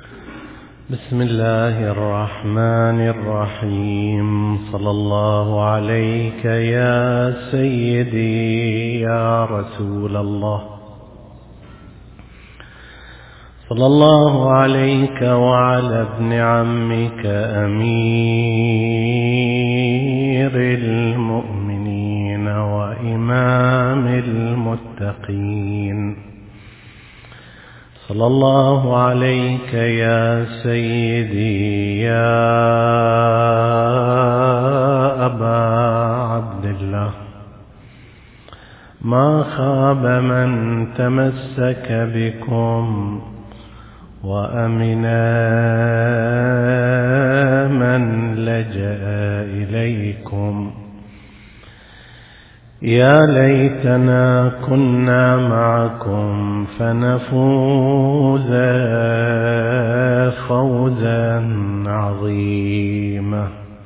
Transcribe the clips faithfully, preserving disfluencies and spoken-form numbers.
بسم الله الرحمن الرحيم. صلى الله عليك يا سيدي يا رسول الله، صلى الله عليك وعلى ابن عمك أمير المؤمنين وإمام المتقين، صلى الله عليك يا سيدي يا أبا عبد الله. ما خاب من تمسك بكم وأمنا من لجأ إليكم. يا ليتنا كنا معكم فنفوز فوزا عظيما.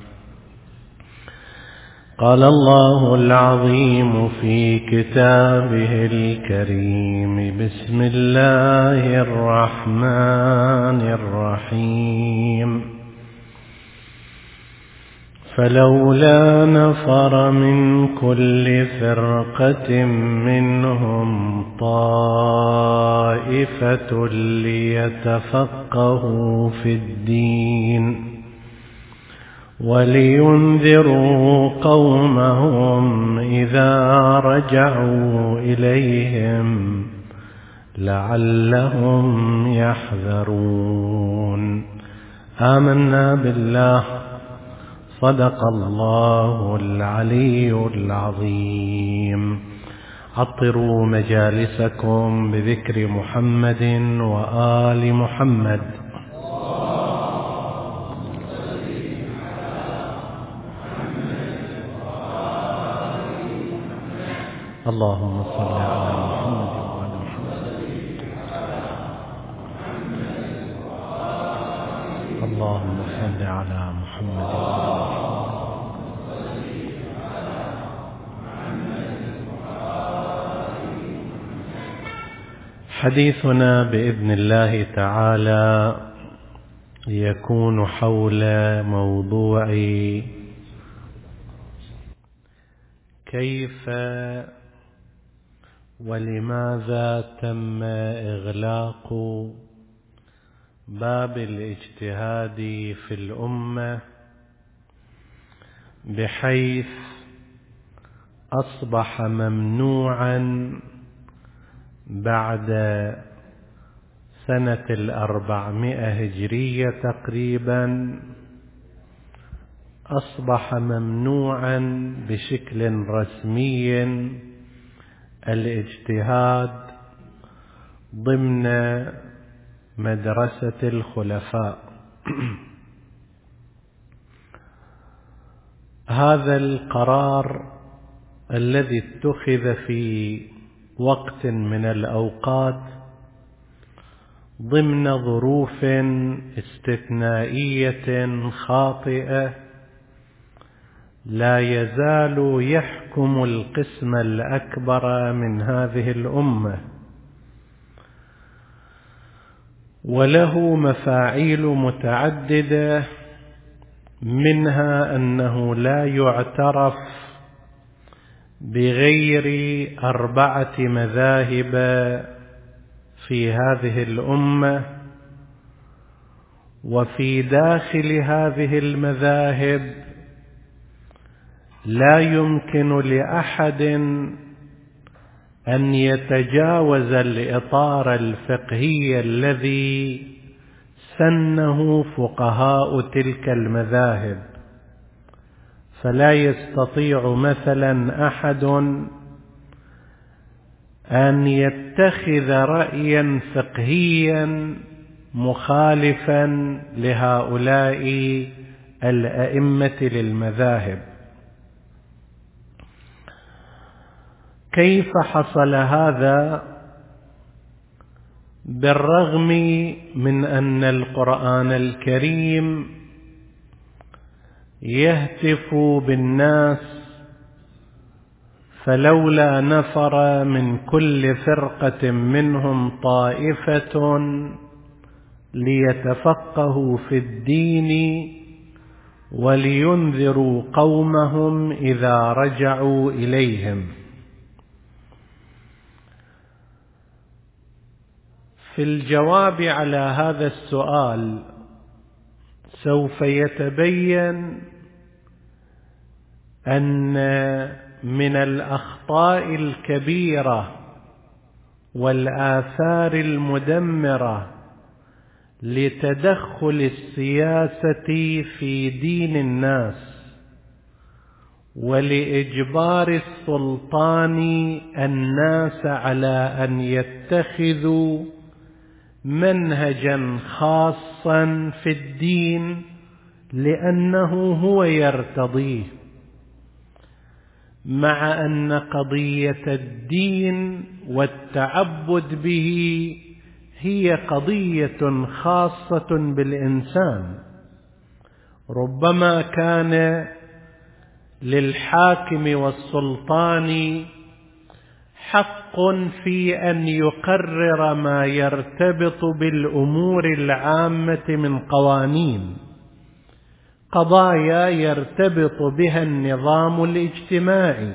قال الله العظيم في كتابه الكريم: بسم الله الرحمن الرحيم. فلولا نفر من كل فرقة منهم طائفة ليتفقهوا في الدين ولينذروا قومهم إذا رجعوا إليهم لعلهم يحذرون. آمنا بالله، صدق الله العلي العظيم. عطروا مجالسكم بذكر محمد وآل محمد. اللهم صل على محمد وآل محمد. اللهم صل على محمد وآل محمد. حديثنا بإذن الله تعالى يكون حول موضوع كيف ولماذا تم إغلاق باب الاجتهاد في الأمة بحيث أصبح ممنوعا بعد سنة الأربعمائة هجرية تقريبا، أصبح ممنوعا بشكل رسمي الاجتهاد ضمن مدرسة الخلفاء. هذا القرار الذي اتخذ في وقت من الأوقات ضمن ظروف استثنائية خاطئة لا يزال يحكم القسم الأكبر من هذه الأمة، وله مفاعيل متعددة، منها أنه لا يعترف بغير أربعة مذاهب في هذه الأمة، وفي داخل هذه المذاهب لا يمكن لأحد أن يتجاوز الإطار الفقهي الذي سنه فقهاء تلك المذاهب. فلا يستطيع مثلا أحد أن يتخذ رأيا فقهيا مخالفا لهؤلاء الأئمة للمذاهب. كيف حصل هذا؟ بالرغم من أن القرآن الكريم يهتف بالناس: فلولا نفر من كل فرقة منهم طائفة ليتفقهوا في الدين ولينذروا قومهم إذا رجعوا إليهم. في الجواب على هذا السؤال سوف يتبين أن من الأخطاء الكبيرة والآثار المدمرة لتدخل السياسة في دين الناس ولإجبار السلطان الناس على أن يتخذوا منهجا خاصا في الدين لأنه هو يرتضيه، مع أن قضية الدين والتعبد به هي قضية خاصة بالإنسان. ربما كان للحاكم والسلطان حق في أن يقرر ما يرتبط بالأمور العامة من قوانين، قضايا يرتبط بها النظام الاجتماعي،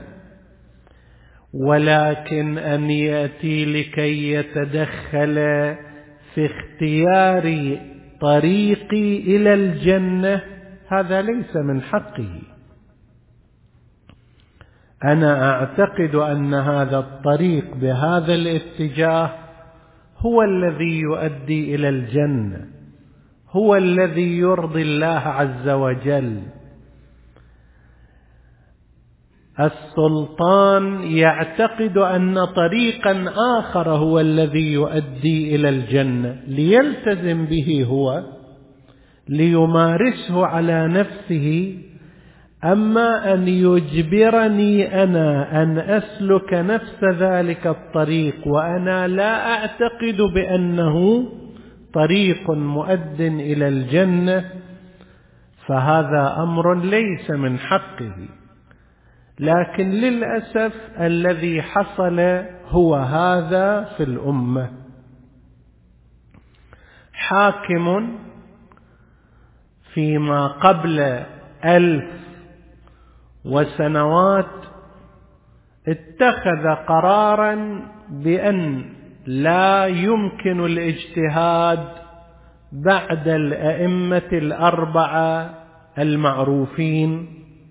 ولكن أن يأتي لكي يتدخل في اختيار طريقي إلى الجنة هذا ليس من حقه. أنا أعتقد أن هذا الطريق بهذا الاتجاه هو الذي يؤدي إلى الجنة، هو الذي يرضي الله عز وجل. السلطان يعتقد أن طريقا آخر هو الذي يؤدي إلى الجنة ليلتزم به هو، ليمارسه على نفسه. أما أن يجبرني أنا أن أسلك نفس ذلك الطريق وأنا لا أعتقد بأنه طريق مؤد إلى الجنة، فهذا أمر ليس من حقه. لكن للأسف الذي حصل هو هذا في الأمة. حاكم فيما قبل ألف وسنوات اتخذ قرارا بأن لا يمكن الاجتهاد بعد الأئمة الأربعة المعروفين،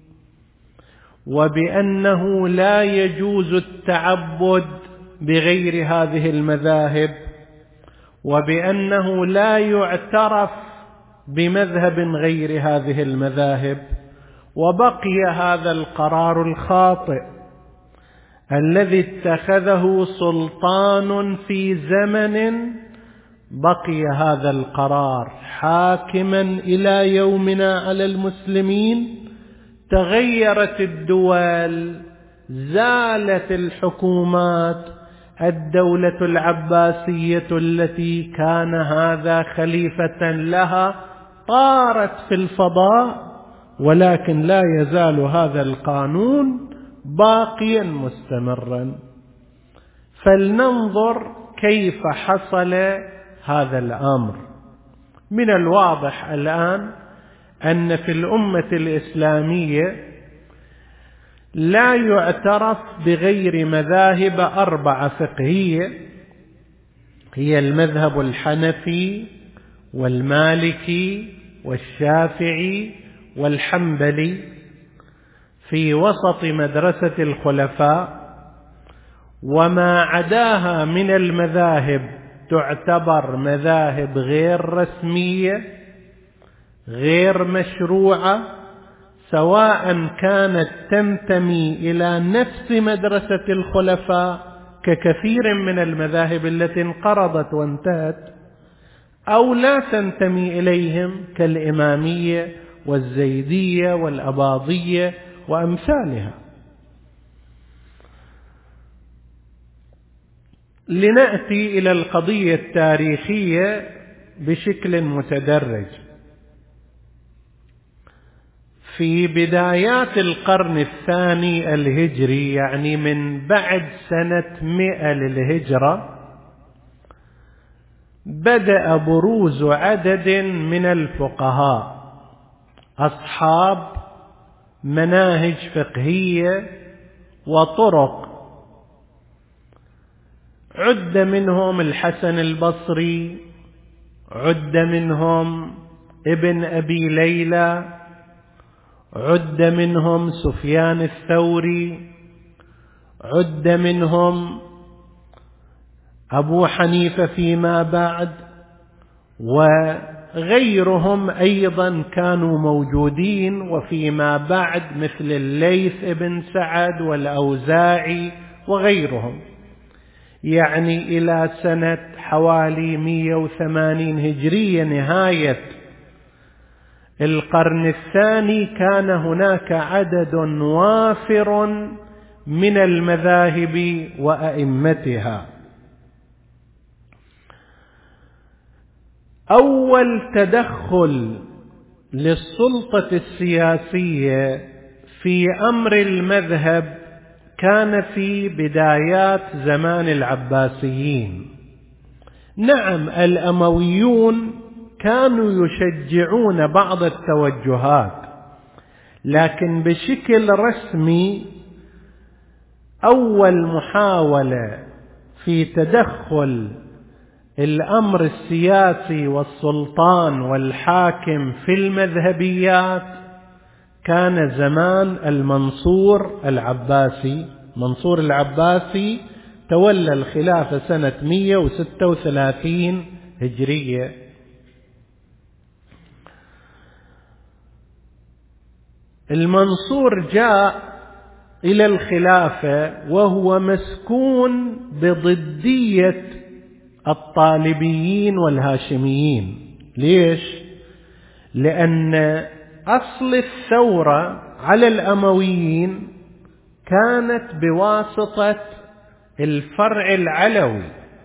وبأنه لا يجوز التعبد بغير هذه المذاهب، وبأنه لا يعترف بمذهب غير هذه المذاهب. وبقي هذا القرار الخاطئ الذي اتخذه سلطان في زمن، بقي هذا القرار حاكما إلى يومنا على المسلمين. تغيرت الدول، زالت الحكومات، الدولة العباسية التي كان هذا خليفة لها طارت في الفضاء، ولكن لا يزال هذا القانون باقيا مستمرا. فلننظر كيف حصل هذا الأمر. من الواضح الآن أن في الأمة الإسلامية لا يعترف بغير مذاهب أربعة فقهية، هي المذهب الحنفي والمالكي والشافعي والحنبلي، في وسط مدرسة الخلفاء. وما عداها من المذاهب تعتبر مذاهب غير رسمية، غير مشروعة، سواء كانت تنتمي إلى نفس مدرسة الخلفاء ككثير من المذاهب التي انقرضت وانتهت، أو لا تنتمي إليهم كالإمامية والزيدية والأباضية وأمثالها. لنأتي إلى القضية التاريخية بشكل متدرج. في بدايات القرن الثاني الهجري، يعني من بعد سنة مئة للهجرة، بدأ بروز عدد من الفقهاء أصحاب مناهج فقهية وطرق، عد منهم الحسن البصري، عد منهم ابن أبي ليلى، عد منهم سفيان الثوري، عد منهم أبو حنيفة فيما بعد، وغيرهم أيضا كانوا موجودين وفيما بعد مثل الليث ابن سعد والأوزاعي وغيرهم. يعني إلى سنة حوالي مئة وثمانين هجرية نهاية القرن الثاني كان هناك عدد وافر من المذاهب وأئمتها. أول تدخل للسلطة السياسية في أمر المذهب كان في بدايات زمان العباسيين. نعم، الأمويون كانوا يشجعون بعض التوجهات، لكن بشكل رسمي أول محاولة في تدخل الأمر السياسي والسلطان والحاكم في المذهبيات كان زمان المنصور العباسي. منصور العباسي تولى الخلافة سنة مئة وستة وثلاثين هجرية. المنصور جاء إلى الخلافة وهو مسكون بضدية الطالبيين والهاشميين. ليش؟ لأن أصل الثورة على الأمويين كانت بواسطة الفرع العلوي،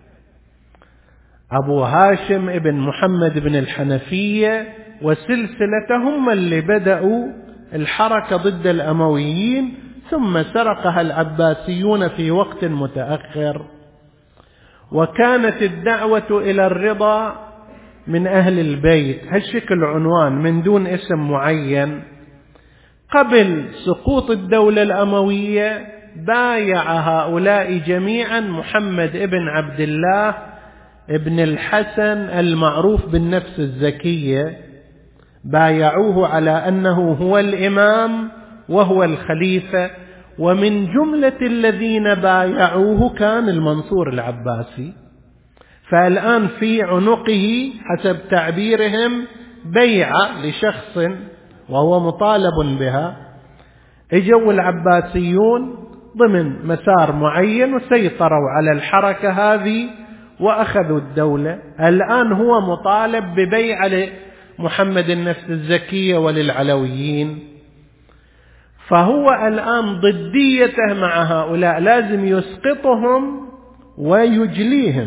أبو هاشم ابن محمد بن الحنفية وسلسلة هم اللي بدأوا الحركة ضد الأمويين، ثم سرقها العباسيون في وقت متأخر، وكانت الدعوة إلى الرضا من أهل البيت هالشكل عنوان من دون اسم معين. قبل سقوط الدولة الأموية بايع هؤلاء جميعا محمد ابن عبد الله ابن الحسن المعروف بالنفس الزكية، بايعوه على أنه هو الإمام وهو الخليفة، ومن جملة الذين بايعوه كان المنصور العباسي. فالآن في عنقه حسب تعبيرهم بيعة لشخص وهو مطالب بها. اجوا العباسيون ضمن مسار معين وسيطروا على الحركة هذه وأخذوا الدولة. الآن هو مطالب ببيعة لمحمد النفس الزكية وللعلويين، فهو الآن ضديته مع هؤلاء لازم يسقطهم ويجليهم.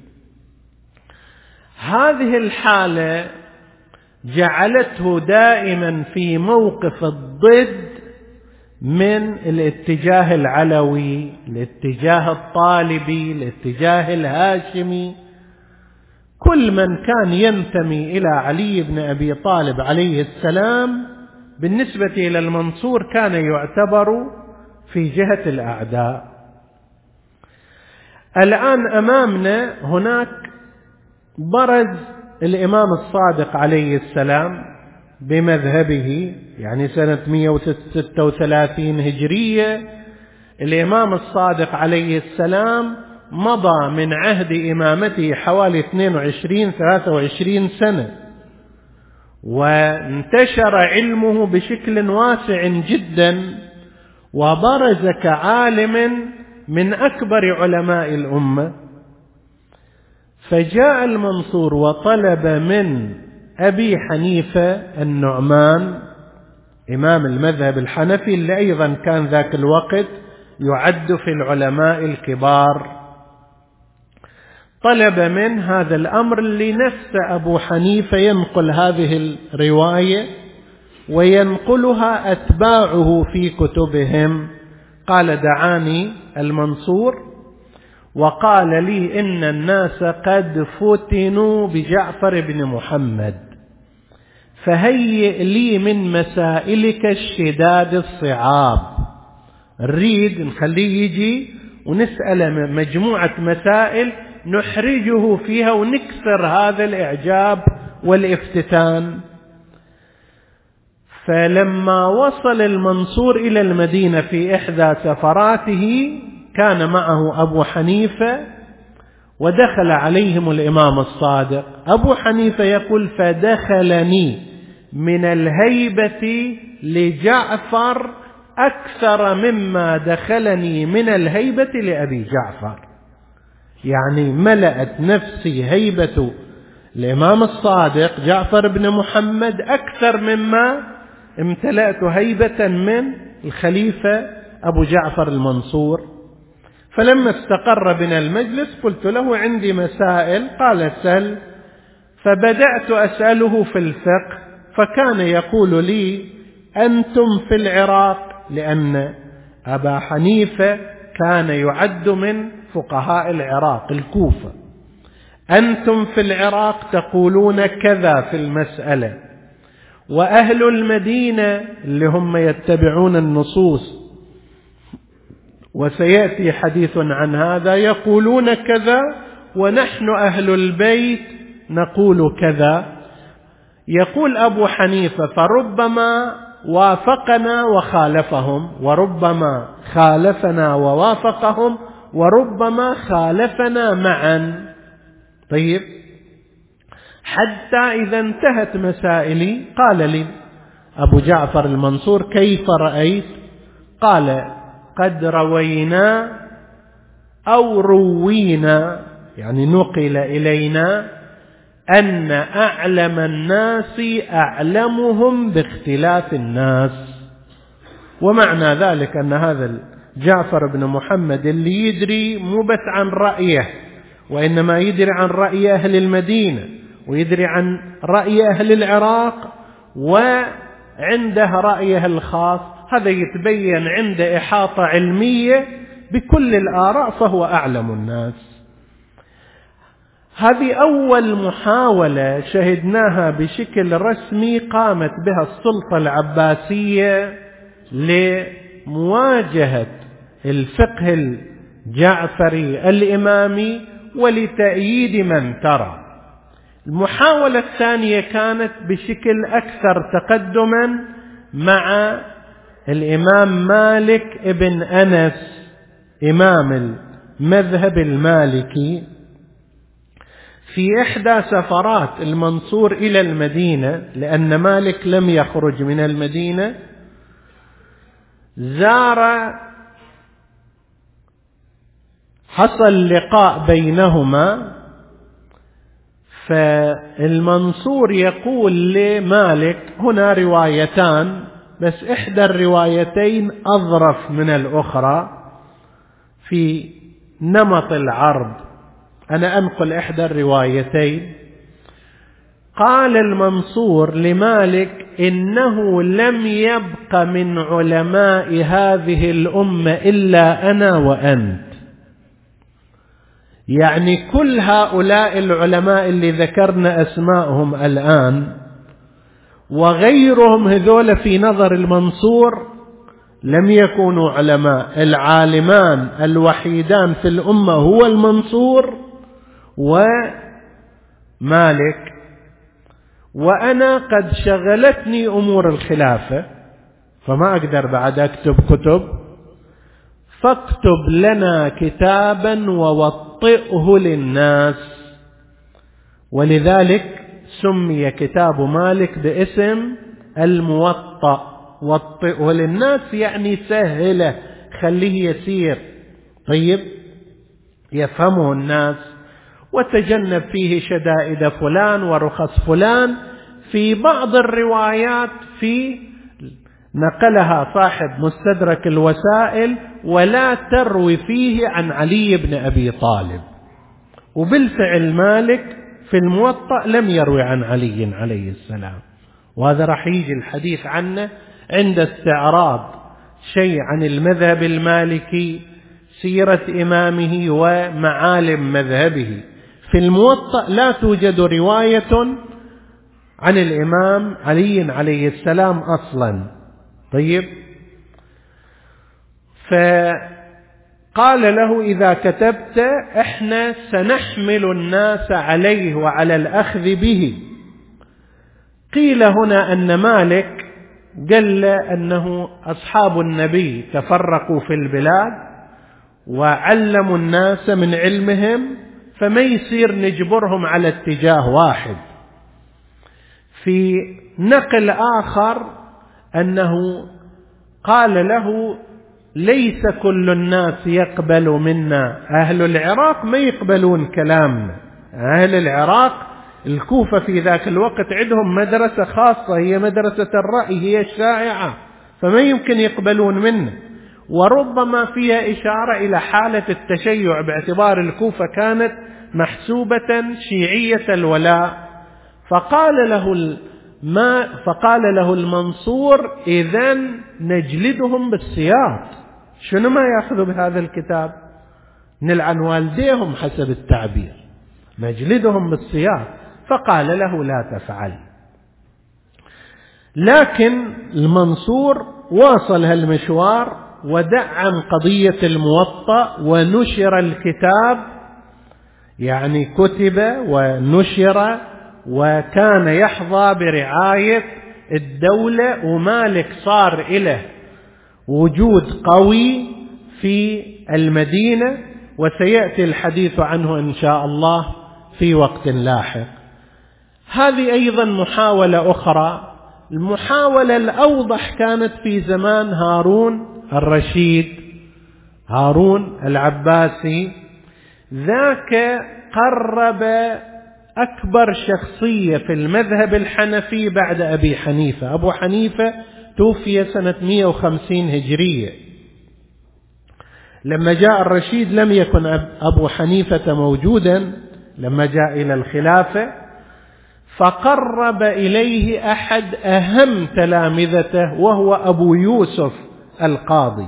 هذه الحالة جعلته دائما في موقف الضد من الاتجاه العلوي، الاتجاه الطالبي، الاتجاه الهاشمي. كل من كان ينتمي إلى علي بن أبي طالب عليه السلام بالنسبة إلى المنصور كان يعتبر في جهة الأعداء. الآن أمامنا هناك برز الإمام الصادق عليه السلام بمذهبه، يعني سنة مئة وستة وثلاثين هجرية. الإمام الصادق عليه السلام مضى من عهد إمامته حوالي اثنين وعشرين ثلاثة وعشرين سنة، وانتشر علمه بشكل واسع جدا، وبرز كعالم من أكبر علماء الأمة. فجاء المنصور وطلب من أبي حنيفة النعمان إمام المذهب الحنفي اللي أيضا كان ذاك الوقت يعد في العلماء الكبار، طلب من هذا الأمر اللي نفس أبو حنيفة ينقل هذه الرواية وينقلها أتباعه في كتبهم. قال: دعاني المنصور وقال لي إن الناس قد فتنوا بجعفر بن محمد، فهيئ لي من مسائلك الشداد الصعاب. نريد نخليه يجي ونسأل مجموعة مسائل نحرجه فيها ونكسر هذا الإعجاب والافتتان. فلما وصل المنصور إلى المدينة في إحدى سفراته كان معه أبو حنيفة، ودخل عليهم الإمام الصادق. أبو حنيفة يقول: فدخلني من الهيبة لجعفر أكثر مما دخلني من الهيبة لأبي جعفر. يعني ملأت نفسي هيبة الإمام الصادق جعفر بن محمد أكثر مما امتلأت هيبة من الخليفة أبو جعفر المنصور. فلما استقر بنا المجلس قلت له: عندي مسائل. قال: سل. فبدأت أسأله في الفقه، فكان يقول لي: أنتم في العراق، لأن أبا حنيفة كان يعد من فقهاء العراق الكوفة، أنتم في العراق تقولون كذا في المسألة، وأهل المدينة اللي هم يتبعون النصوص وسيأتي حديث عن هذا يقولون كذا، ونحن أهل البيت نقول كذا. يقول أبو حنيفة: فربما وافقنا وخالفهم، وربما خالفنا ووافقهم، وربما خالفنا معا. طيب، حتى إذا انتهت مسائلي قال لي أبو جعفر المنصور: كيف رأيت؟ قال: قد روينا أو روينا، يعني نقل إلينا، أن أعلم الناس أعلمهم باختلاف الناس. ومعنى ذلك أن هذا جعفر بن محمد اللي يدري مو بس عن رأيه، وإنما يدري عن رأي أهل المدينة، ويدري عن رأي أهل العراق، وعنده رأيه الخاص. هذا يتبين عنده إحاطة علمية بكل الآراء، فهو أعلم الناس. هذه أول محاولة شهدناها بشكل رسمي قامت بها السلطة العباسية لمواجهة الفقه الجعفري الإمامي ولتأييد من ترى. المحاولة الثانية كانت بشكل أكثر تقدما مع الإمام مالك ابن أنس إمام المذهب المالكي. في إحدى سفرات المنصور إلى المدينة، لأن مالك لم يخرج من المدينة، زار، حصل لقاء بينهما. فالمنصور يقول لمالك: هنا روايتان، بس إحدى الروايتين أظرف من الأخرى في نمط العرض، أنا أنقل إحدى الروايتين. قال المنصور لمالك: إنه لم يبق من علماء هذه الأمة إلا أنا وأنت. يعني كل هؤلاء العلماء اللي ذكرنا أسماءهم الآن وغيرهم، هذول في نظر المنصور لم يكونوا علماء. العالمان الوحيدان في الأمة هو المنصور ومالك، وأنا قد شغلتني أمور الخلافة فما أقدر بعد أكتب كتب، فاكتب لنا كتابا ووطئه للناس. ولذلك سمي كتاب مالك باسم الموطأ. وطئه للناس يعني سهله، خليه يسير، طيب يفهمه الناس، وتجنب فيه شدائد فلان ورخص فلان. في بعض الروايات في نقلها صاحب مستدرك الوسائل: ولا تروي فيه عن علي بن أبي طالب. وبالفعل مالك في الموطأ لم يروي عن علي عليه السلام، وهذا راح يجي الحديث عنه عند استعراض شيء عن المذهب المالكي، سيرة إمامه ومعالم مذهبه. في الموطأ لا توجد رواية عن الإمام علي عليه السلام أصلا. طيب، فقال له إذا كتبت إحنا سنحمل الناس عليه وعلى الأخذ به. قيل هنا أن مالك قال أنه أصحاب النبي تفرقوا في البلاد وعلموا الناس من علمهم، فما يصير نجبرهم على اتجاه واحد. في نقل آخر أنه قال له ليس كل الناس يقبل منا، أهل العراق ما يقبلون كلامنا. أهل العراق الكوفة في ذاك الوقت عندهم مدرسة خاصة، هي مدرسة الرأي، هي الشائعة، فما يمكن يقبلون منه. وربما فيها إشارة إلى حالة التشيع، باعتبار الكوفة كانت محسوبة شيعية الولاء. فقال له ما فقال له المنصور إذن نجلدهم بالسياط. شنو ما يأخذوا بهذا الكتاب؟ نلعن والديهم حسب التعبير، نجلدهم بالسياط. فقال له لا تفعل. لكن المنصور واصل هالمشوار ودعم قضية الموطأ ونشر الكتاب، يعني كتب ونشر، وكان يحظى برعاية الدولة، ومالك صار إله وجود قوي في المدينة، وسيأتي الحديث عنه إن شاء الله في وقت لاحق. هذه أيضا محاولة أخرى. المحاولة الأوضح كانت في زمان هارون الرشيد، هارون العباسي. ذاك قرب أكبر شخصية في المذهب الحنفي بعد أبي حنيفة. أبو حنيفة توفي سنة مئة وخمسين هجرية. لما جاء الرشيد لم يكن أبو حنيفة موجودا لما جاء إلى الخلافة، فقرب إليه أحد أهم تلامذته وهو أبو يوسف القاضي،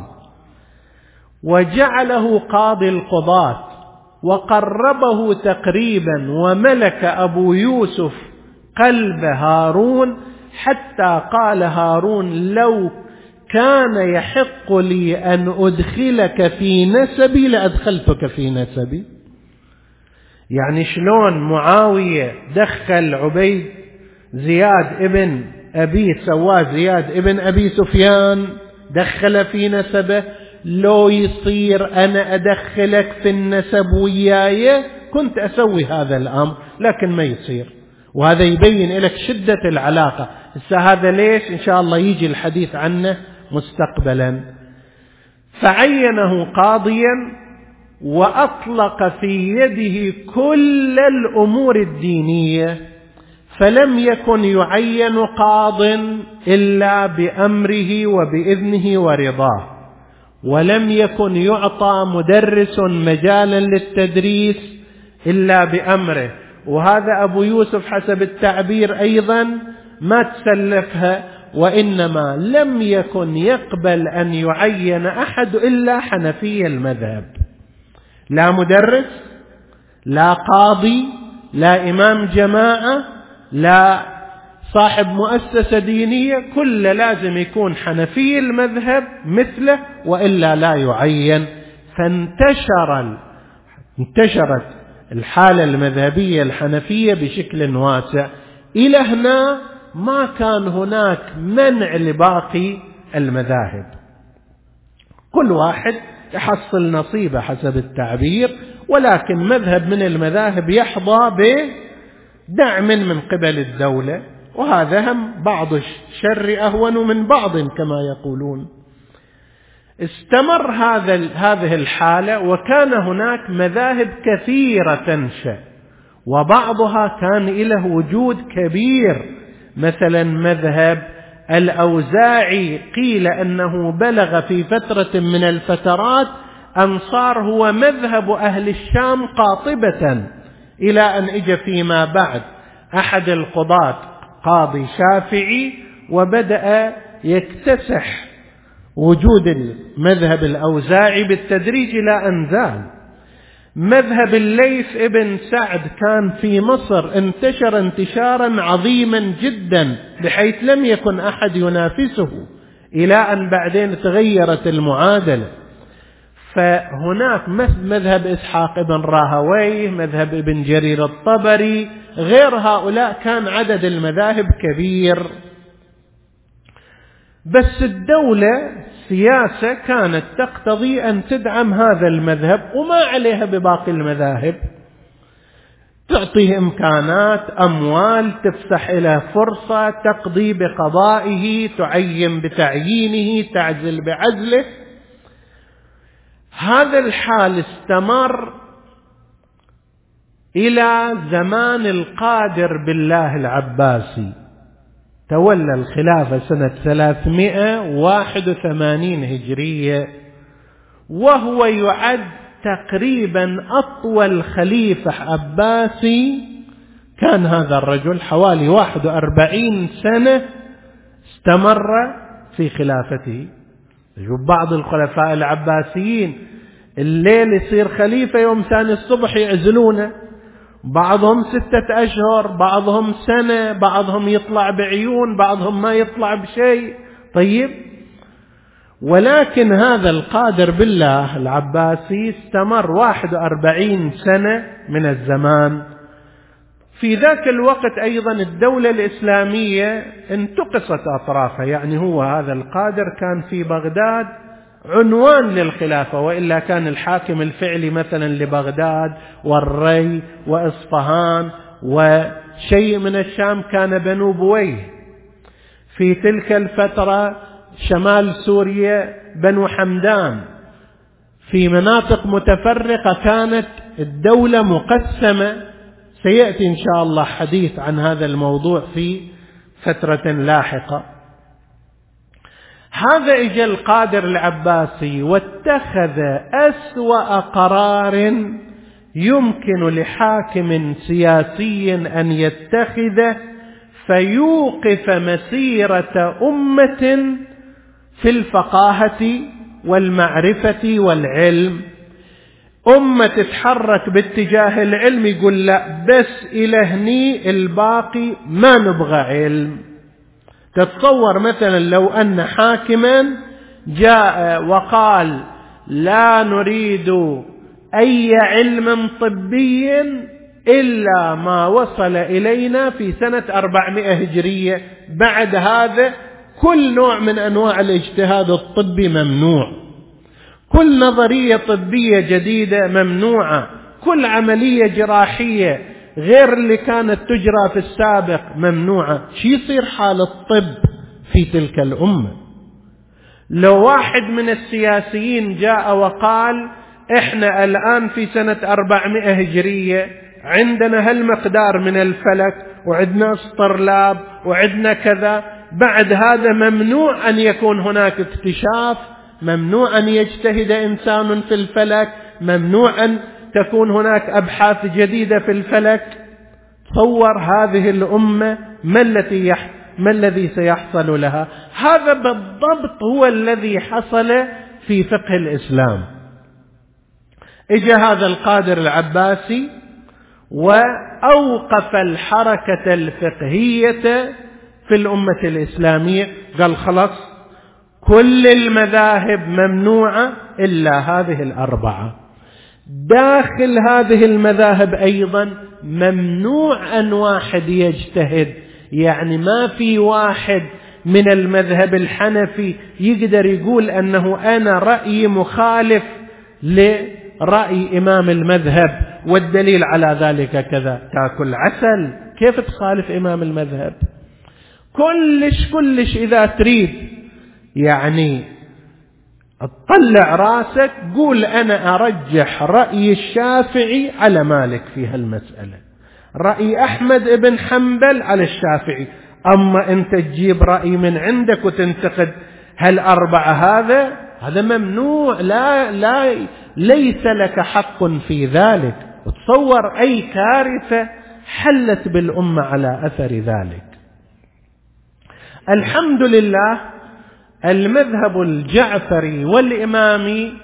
وجعله قاضي القضاة، وقربه تقريبا، وملك أبو يوسف قلب هارون، حتى قال هارون لو كان يحق لي أن أدخلك في نسبي لأدخلتك في نسبي. يعني شلون معاوية دخل عبيد زياد ابن أبي سواه زياد ابن أبي سفيان دخل في نسبه، لو يصير أنا أدخلك في النسب وياي كنت أسوي هذا الأمر، لكن ما يصير. وهذا يبين لك شدة العلاقة. هذا ليش؟ إن شاء الله يجي الحديث عنه مستقبلا. فعينه قاضيا وأطلق في يده كل الأمور الدينية، فلم يكن يعين قاض إلا بأمره وبإذنه ورضاه، ولم يكن يعطى مدرس مجالا للتدريس إلا بأمره. وهذا أبو يوسف حسب التعبير أيضا ما تسلفها، وإنما لم يكن يقبل أن يعين أحد إلا حنفي المذهب، لا مدرس، لا قاضي، لا إمام جماعة، لا صاحب مؤسسة دينية، كل لازم يكون حنفي المذهب مثله، وإلا لا يعين. فانتشر انتشرت الحالة المذهبية الحنفية بشكل واسع. إلى هنا ما كان هناك منع لباقي المذاهب، كل واحد يحصل نصيبه حسب التعبير، ولكن مذهب من المذاهب يحظى بدعم من قبل الدولة، وهذا هم بعض الشر أهون من بعض كما يقولون. استمر هذا هذه الحالة، وكان هناك مذاهب كثيرة تنشأ، وبعضها كان له وجود كبير، مثلا مذهب الأوزاعي قيل أنه بلغ في فترة من الفترات أن صار هو مذهب أهل الشام قاطبة، إلى أن إجى فيما بعد أحد القضاة قاضي شافعي وبدأ يكتسح وجود المذهب الأوزاعي بالتدريج إلى أن زال. مذهب الليث ابن سعد كان في مصر انتشر انتشارا عظيما جدا بحيث لم يكن أحد ينافسه، إلى أن بعدين تغيرت المعادلة. فهناك مذهب إسحاق بن راهويه، مذهب ابن جرير الطبري، غير هؤلاء كان عدد المذاهب كبير. بس الدولة سياسة كانت تقتضي أن تدعم هذا المذهب وما عليها بباقي المذاهب، تعطيه إمكانات، أموال، تفسح إلى فرصة، تقضي بقضائه، تعين بتعيينه، تعزل بعزله. هذا الحال استمر إلى زمان القادر بالله العباسي، تولى الخلافة سنة ثلاثمائة وواحد وثمانين هجرية، وهو يعد تقريبا أطول خليفة عباسي. كان هذا الرجل حوالي واحد وأربعين سنة استمر في خلافته. بعض الخلفاء العباسيين الليل يصير خليفة، يوم ثاني الصبح يعزلونه، بعضهم ستة أشهر، بعضهم سنة، بعضهم يطلع بعيون، بعضهم ما يطلع بشيء. طيب، ولكن هذا القادر بالله العباسي استمر واحد وأربعين سنة من الزمان. في ذاك الوقت أيضا الدولة الإسلامية انتقصت أطرافها، يعني هو هذا القادر كان في بغداد عنوان للخلافة، وإلا كان الحاكم الفعلي مثلا لبغداد والري وإصفهان وشيء من الشام كان بنو بويه. في تلك الفترة شمال سوريا بنو حمدان. في مناطق متفرقة كانت الدولة مقسمة. سيأتي إن شاء الله حديث عن هذا الموضوع في فترة لاحقة. هذا إجا القادر العباسي واتخذ أسوأ قرار يمكن لحاكم سياسي أن يتخذه، فيوقف مسيرة أمة في الفقاهة والمعرفة والعلم. أمة تتحرك باتجاه العلم يقول لا، بس إلى هني الباقي ما نبغى علم. تتصور مثلا لو أن حاكما جاء وقال لا نريد أي علم طبي إلا ما وصل إلينا في سنة أربعمائة هجرية، بعد هذا كل نوع من أنواع الاجتهاد الطبي ممنوع، كل نظرية طبية جديدة ممنوعة، كل عملية جراحية غير اللي كانت تجرى في السابق ممنوعة. شو يصير حال الطب في تلك الأمة؟ لو واحد من السياسيين جاء وقال إحنا الآن في سنة أربعمائة هجرية، عندنا هالمقدار من الفلك، وعندنا اسطرلاب، وعندنا كذا، بعد هذا ممنوع أن يكون هناك اكتشاف، ممنوع أن يجتهد إنسان في الفلك، ممنوع أن تكون هناك أبحاث جديدة في الفلك. تصور هذه الأمة ما التي يح... ما الذي سيحصل لها؟ هذا بالضبط هو الذي حصل في فقه الإسلام. اجى هذا القادر العباسي وأوقف الحركة الفقهية في الأمة الإسلامية، قال خلاص كل المذاهب ممنوعة إلا هذه الأربعة. داخل هذه المذاهب أيضا ممنوع أن واحد يجتهد، يعني ما في واحد من المذهب الحنفي يقدر يقول أنه أنا رأيي مخالف لرأي إمام المذهب والدليل على ذلك كذا. تاكل عسل، كيف تخالف إمام المذهب؟ كلش كلش إذا تريد يعني اطلع راسك قول أنا أرجح رأي الشافعي على مالك في هالمسألة، رأي أحمد بن حنبل على الشافعي. أما أنت تجيب رأي من عندك وتنتقد هالأربعة، هذا هذا ممنوع، لا لا ليس لك حق في ذلك. وتصور أي كارثة حلت بالأمة على أثر ذلك. الحمد لله المذهب الجعفري والإمامي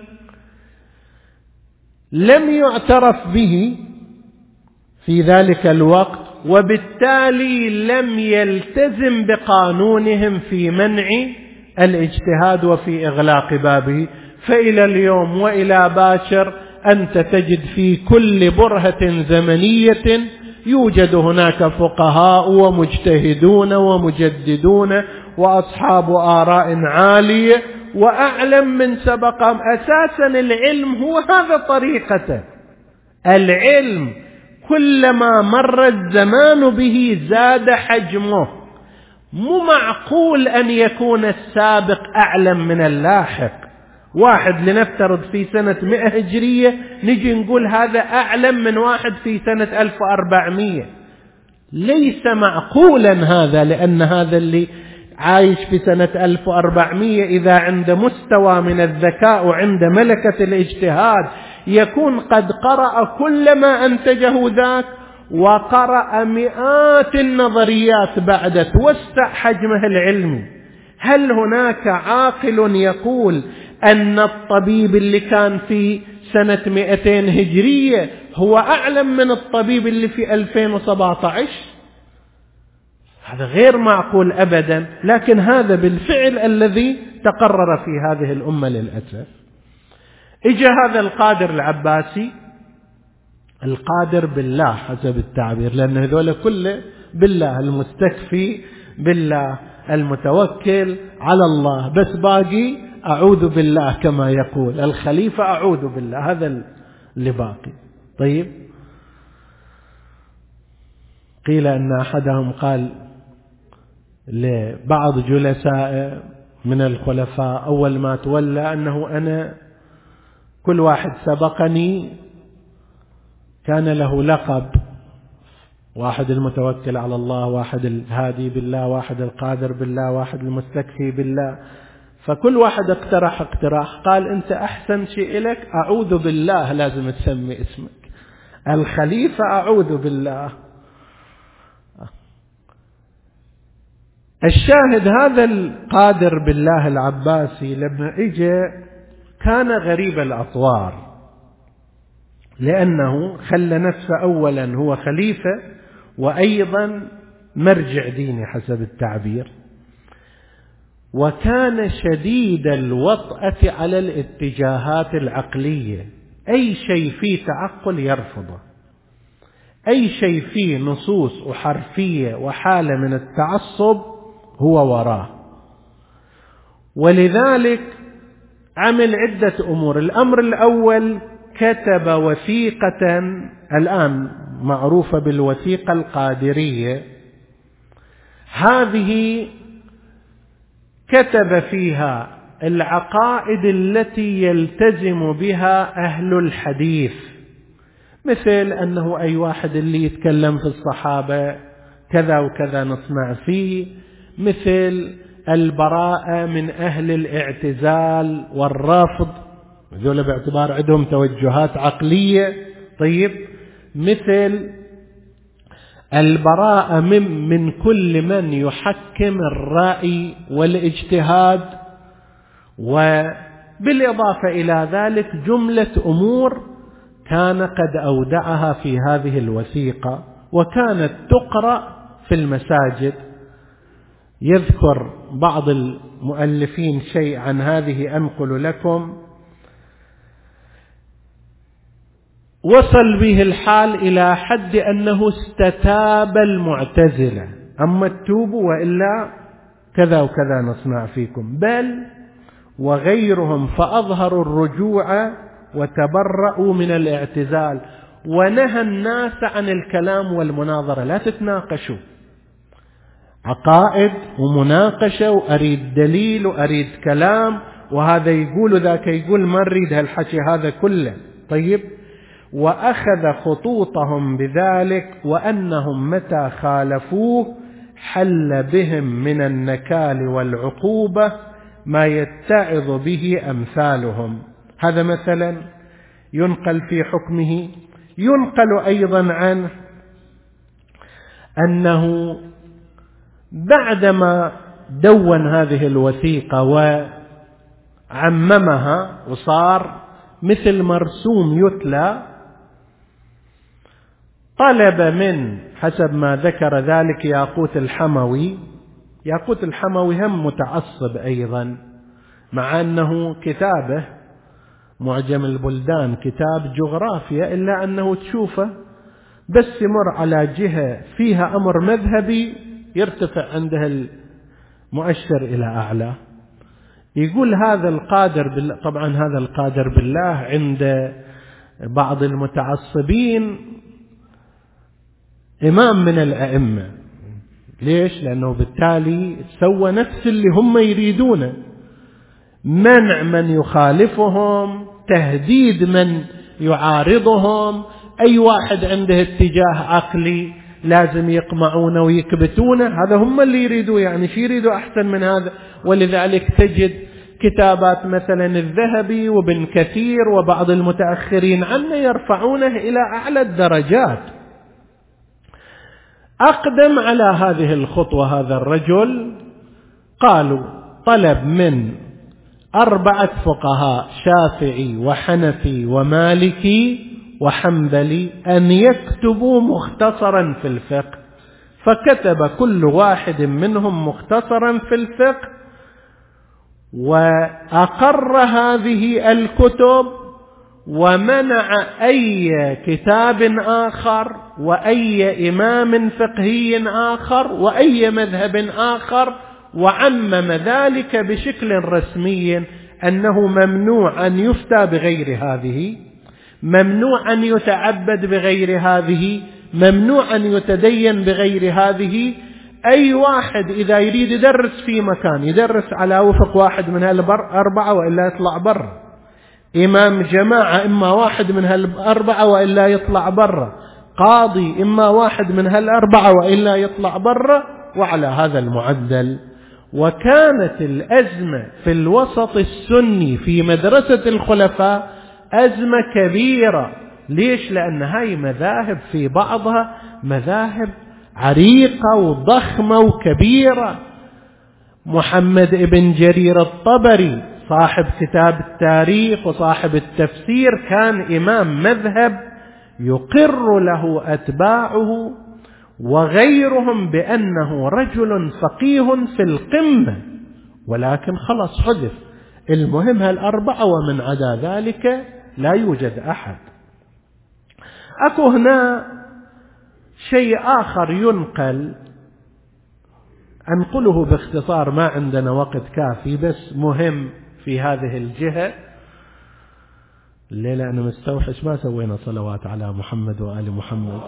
لم يعترف به في ذلك الوقت، وبالتالي لم يلتزم بقانونهم في منع الاجتهاد وفي إغلاق بابه. فإلى اليوم وإلى باكر أنت تجد في كل برهة زمنية يوجد هناك فقهاء ومجتهدون ومجددون وأصحاب آراء عالية وأعلم من سبقهم. أساسا العلم هو هذا طريقته، العلم كلما مر الزمان به زاد حجمه. مو معقول أن يكون السابق أعلم من اللاحق. واحد لنفترض في سنة مئة هجرية نجي نقول هذا أعلم من واحد في سنة ألف وأربعمئة. ليس معقولا هذا، لأن هذا اللي عايش في سنة ألف وأربعمئة إذا عند مستوى من الذكاء وعند ملكة الاجتهاد يكون قد قرأ كل ما أنتجه ذاك، وقرأ مئات النظريات بعد توسع حجمه العلمي. هل هناك عاقل يقول أن الطبيب اللي كان في سنة مئتين هجرية هو أعلم من الطبيب اللي في ألفين وسبعة عشر؟ هذا غير معقول أبدا. لكن هذا بالفعل الذي تقرر في هذه الأمة للأسف. إجا هذا القادر العباسي، القادر بالله حسب التعبير، لأن هذول كله بالله، المستكفي بالله، المتوكل على الله، بس باقي أعوذ بالله كما يقول الخليفة، أعوذ بالله، هذا اللي باقي. طيب، قيل أن أحدهم قال لبعض جلساء من الخلفاء أول ما تولى أنه أنا كل واحد سبقني كان له لقب، واحد المتوكل على الله، واحد الهادي بالله، واحد القادر بالله، واحد المستكفي بالله، فكل واحد اقترح اقتراح، قال أنت أحسن شيء لك أعوذ بالله لازم تسمي اسمك، الخليفة أعوذ بالله. الشاهد هذا القادر بالله العباسي لما اجى كان غريب الأطوار، لأنه خلى نفسه أولا هو خليفة وأيضا مرجع ديني حسب التعبير، وكان شديد الوطأة على الاتجاهات العقلية، أي شيء فيه تعقل يرفضه، أي شيء فيه نصوص وحرفية وحالة من التعصب هو وراه. ولذلك عمل عدة أمور. الأمر الأول كتب وثيقة الآن معروفة بالوثيقة القادرية، هذه كتب فيها العقائد التي يلتزم بها أهل الحديث، مثل أنه أي واحد اللي يتكلم في الصحابة كذا وكذا نصنع فيه، مثل البراءة من أهل الاعتزال والرفض، ذولا باعتبار عندهم توجهات عقلية. طيب، مثل البراءة من, من كل من يحكم الرأي والاجتهاد، وبالإضافة إلى ذلك جملة أمور كان قد أودعها في هذه الوثيقة وكانت تقرأ في المساجد. يذكر بعض المؤلفين شيء عن هذه أنقل لكم. وصل به الحال إلى حد أنه استتاب المعتزلة، أما التوبوا وإلا كذا وكذا نصنع فيكم، بل وغيرهم، فأظهروا الرجوع وتبرأوا من الاعتزال، ونهى الناس عن الكلام والمناظرة، لا تتناقشوا عقائد ومناقشة وأريد دليل وأريد كلام، وهذا يقول ذاك يقول، ما نريد هالحكي هذا كله. طيب، وأخذ خطوطهم بذلك، وأنهم متى خالفوه حل بهم من النكال والعقوبة ما يتعظ به أمثالهم. هذا مثلا ينقل في حكمه. ينقل أيضا عنه أنه بعدما دون هذه الوثيقة وعممها وصار مثل مرسوم يتلى، طلب من حسب ما ذكر ذلك ياقوت الحموي. ياقوت الحموي هم متعصب أيضا، مع أنه كتابه معجم البلدان كتاب جغرافيا، إلا أنه تشوفه بس يمر على جهة فيها أمر مذهبي يرتفع عندها المؤشر إلى أعلى. يقول هذا القادر بالله، طبعا هذا القادر بالله عند بعض المتعصبين إمام من الأئمة. ليش؟ لأنه بالتالي سوى نفس اللي هم يريدونه، منع من يخالفهم، تهديد من يعارضهم. أي واحد عنده اتجاه عقلي لازم يقمعونه ويكبتونه، هذا هم اللي يريدوه. يعني شي يريدوا أحسن من هذا؟ ولذلك تجد كتابات مثلا الذهبي وابن كثير وبعض المتأخرين عنه يرفعونه إلى أعلى الدرجات. أقدم على هذه الخطوة هذا الرجل، قالوا طلب من أربعة فقهاء شافعي وحنفي ومالكي وحنبلي أن يكتبوا مختصرا في الفقه، فكتب كل واحد منهم مختصرا في الفقه، وأقر هذه الكتب ومنع أي كتاب آخر وأي إمام فقهي آخر وأي مذهب آخر، وعمم ذلك بشكل رسمي أنه ممنوع أن يفتى بغير هذه، ممنوع أن يتعبد بغير هذه، ممنوع أن يتدين بغير هذه. أي واحد إذا يريد يدرس في مكان يدرس على وفق واحد من هالأربعة وإلا يطلع برا، إمام جماعة إما واحد من هالأربعة وإلا يطلع برا، قاضي إما واحد من هالأربعة وإلا يطلع برا، وعلى هذا المعدل. وكانت الأزمة في الوسط السني في مدرسة الخلفاء أزمة كبيرة. ليش؟ لأن هاي مذاهب في بعضها مذاهب عريقة وضخمة وكبيرة. محمد ابن جرير الطبري صاحب كتاب التاريخ وصاحب التفسير كان إمام مذهب يقر له أتباعه وغيرهم بأنه رجل فقيه في القمة، ولكن خلاص حذف. المهم هالأربعة ومن عدا ذلك لا يوجد أحد. أكو هنا شيء آخر ينقل، أنقله باختصار، ما عندنا وقت كافي، بس مهم في هذه الجهة. الليلة أنا مستوحش ما سوينا صلوات على محمد وآل محمد.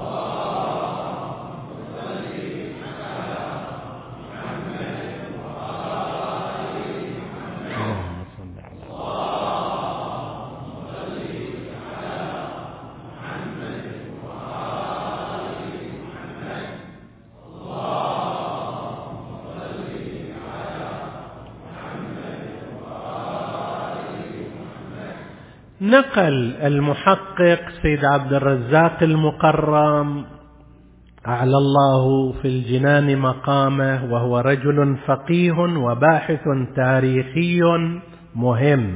نقل المحقق سيد عبد الرزاق المقرم أعلى الله في الجنان مقامه، وهو رجل فقيه وباحث تاريخي مهم،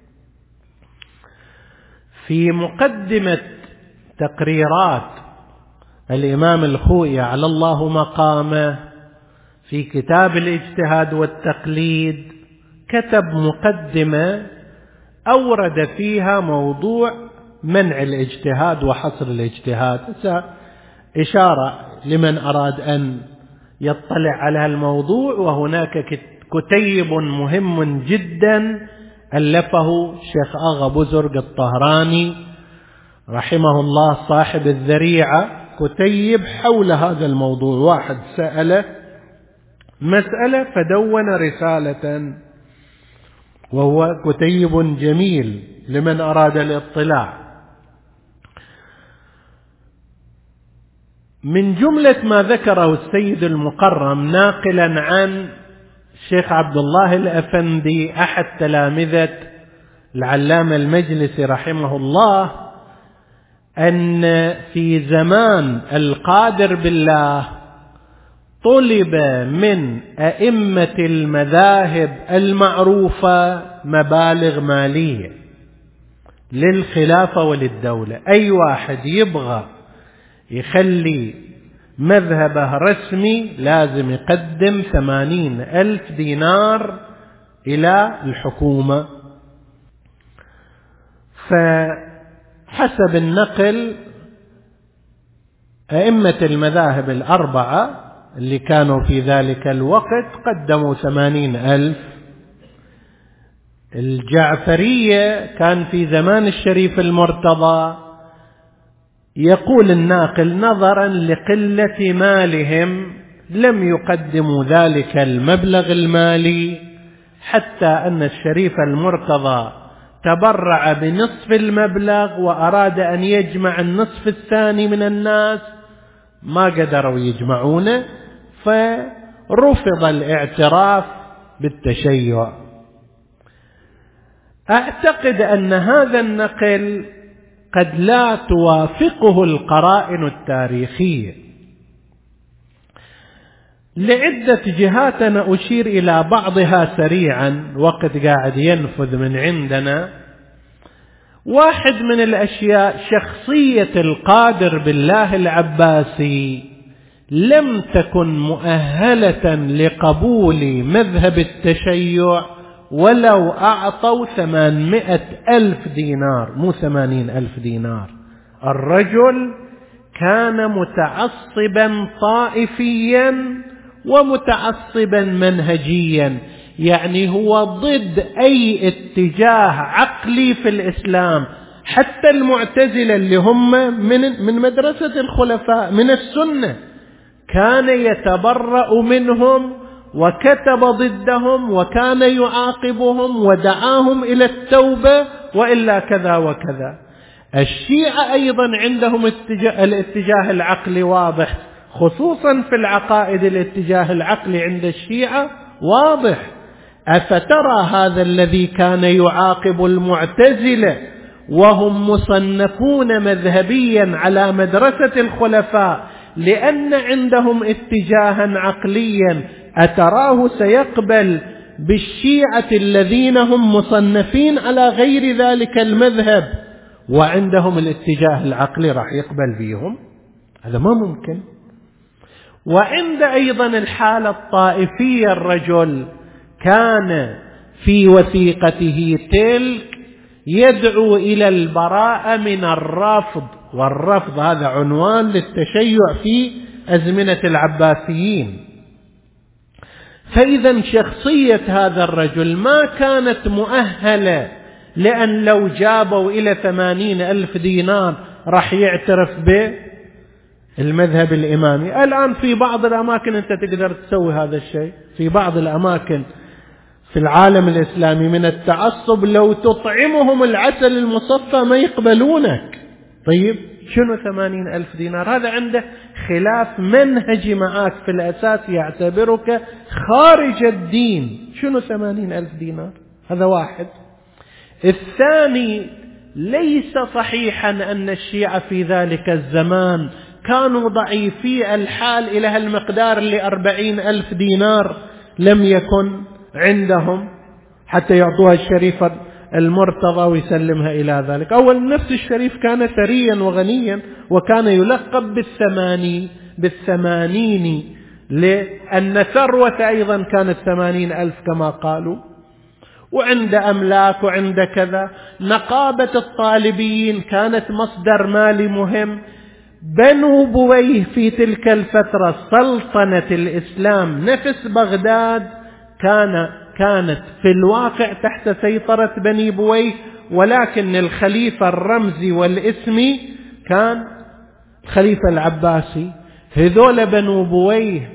في مقدمة تقريرات الإمام الخوئي على الله مقامه في كتاب الاجتهاد والتقليد، كتب مقدمة أورد فيها موضوع منع الاجتهاد وحصر الاجتهاد. إشارة لمن أراد أن يطلع على الموضوع، وهناك كتيب مهم جدا ألفه الشيخ آغا بزرق الطهراني رحمه الله صاحب الذريعة، كتيب حول هذا الموضوع. واحد سأله مسألة فدون رسالة، وهو كتيب جميل لمن أراد الاطلاع. من جملة ما ذكره السيد المقرم ناقلا عن الشيخ عبد الله الأفندي أحد تلامذة العلامة المجلسي رحمه الله، أن في زمان القادر بالله طلب من أئمة المذاهب المعروفة مبالغ مالية للخلافة وللدولة. أي واحد يبغى يخلي مذهبه رسمي لازم يقدم ثمانين ألف دينار إلى الحكومة. فحسب النقل أئمة المذاهب الأربعة اللي كانوا في ذلك الوقت قدموا ثمانين ألف. الجعفرية كان في زمان الشريف المرتضى، يقول الناقل نظرا لقلة مالهم لم يقدموا ذلك المبلغ المالي، حتى أن الشريف المرتضى تبرع بنصف المبلغ وأراد أن يجمع النصف الثاني من الناس، ما قدروا يجمعونه، فرفض الاعتراف بالتشيع. أعتقد أن هذا النقل قد لا توافقه القرائن التاريخية لعدة جهات، أنا أشير إلى بعضها سريعا، وقت قاعد ينفذ من عندنا. واحد من الأشياء شخصية القادر بالله العباسي لم تكن مؤهلة لقبول مذهب التشيع ولو أعطوا ثمانمائة ألف دينار، مو ثمانين ألف دينار. الرجل كان متعصبا طائفيا ومتعصبا منهجيا، يعني هو ضد أي اتجاه عقلي في الإسلام. حتى المعتزلة اللي هم من, من مدرسة الخلفاء من السنة كان يتبرأ منهم وكتب ضدهم وكان يعاقبهم ودعاهم إلى التوبة وإلا كذا وكذا. الشيعة أيضا عندهم اتجاه الاتجاه العقلي واضح، خصوصا في العقائد الاتجاه العقلي عند الشيعة واضح. أفترى هذا الذي كان يعاقب المعتزلة وهم مصنفون مذهبيا على مدرسة الخلفاء لأن عندهم اتجاها عقليا، أتراه سيقبل بالشيعة الذين هم مصنفين على غير ذلك المذهب وعندهم الاتجاه العقلي راح يقبل فيهم؟ هذا ما ممكن. وعند أيضا الحالة الطائفية الرجل كان في وثيقته تلك يدعو إلى البراءة من الرفض، والرفض هذا عنوان للتشيع في أزمنة العباسيين. فإذا شخصية هذا الرجل ما كانت مؤهلة، لأن لو جابوا إلى ثمانين ألف دينار راح يعترف بالمذهب الإمامي. الآن في بعض الأماكن أنت تقدر تسوي هذا الشيء، في بعض الأماكن في العالم الإسلامي من التعصب لو تطعمهم العسل المصفى ما يقبلونك. طيب شنو ثمانين ألف دينار؟ هذا عنده خلاف منهجي معك في الأساس، يعتبرك خارج الدين. شنو ثمانين ألف دينار؟ هذا واحد. الثاني، ليس صحيحا أن الشيعة في ذلك الزمان كانوا ضعيفي الحال إلى هالمقدار اللي أربعين ألف دينار لم يكن عندهم حتى يعطوها الشريف المرتضى ويسلمها إلى ذلك. أول نفس الشريف كان ثريا وغنيا وكان يلقب بالثماني بالثمانين، لأن ثروة أيضا كانت ثمانين ألف كما قالوا، وعند أملاك وعند كذا. نقابة الطالبيين كانت مصدر مالي مهم. بنو بويه في تلك الفترة سلطنة الإسلام، نفس بغداد كان كانت في الواقع تحت سيطرة بني بويه، ولكن الخليفة الرمزي والاسمي كان الخليفة العباسي. هذول بنو بويه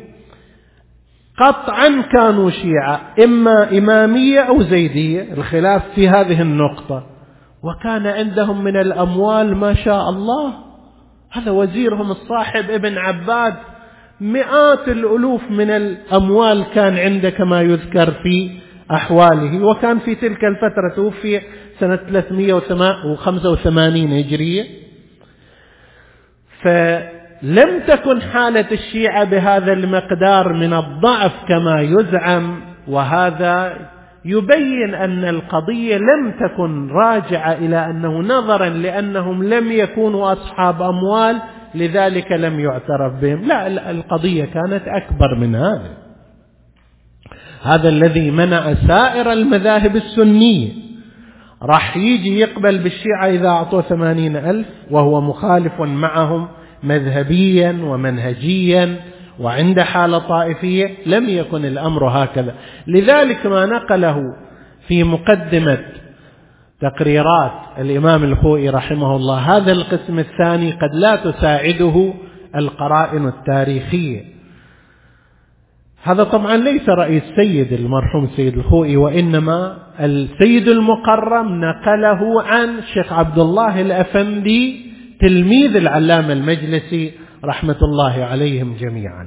قطعا كانوا شيعة، إما إمامية أو زيدية، الخلاف في هذه النقطة. وكان عندهم من الأموال ما شاء الله. هذا وزيرهم الصاحب ابن عباد مئات الألوف من الأموال كان عنده كما يذكر في أحواله، وكان في تلك الفترة توفي سنة ثلاثمائة وخمسة وثمانين هجرية. لم تكن حالة الشيعة بهذا المقدار من الضعف كما يزعم، وهذا يبين أن القضية لم تكن راجعة إلى أنه نظرا لأنهم لم يكونوا أصحاب أموال لذلك لم يعترف بهم، لا، القضية كانت أكبر من هذا. هذا الذي منع سائر المذاهب السنية. راح يجي يقبل بالشيعة إذا أعطوه ثمانين ألف وهو مخالف معهم مذهبيا ومنهجيا وعند حالة طائفية. لم يكن الأمر هكذا. لذلك ما نقله في مقدمة تقريرات الإمام الخوئي رحمه الله هذا القسم الثاني قد لا تساعده القرائن التاريخية. هذا طبعا ليس رأي السيد المرحوم سيد الخوئي، وإنما السيد المقرم نقله عن الشيخ عبد الله الأفندي تلميذ العلامة المجلسي رحمة الله عليهم جميعا.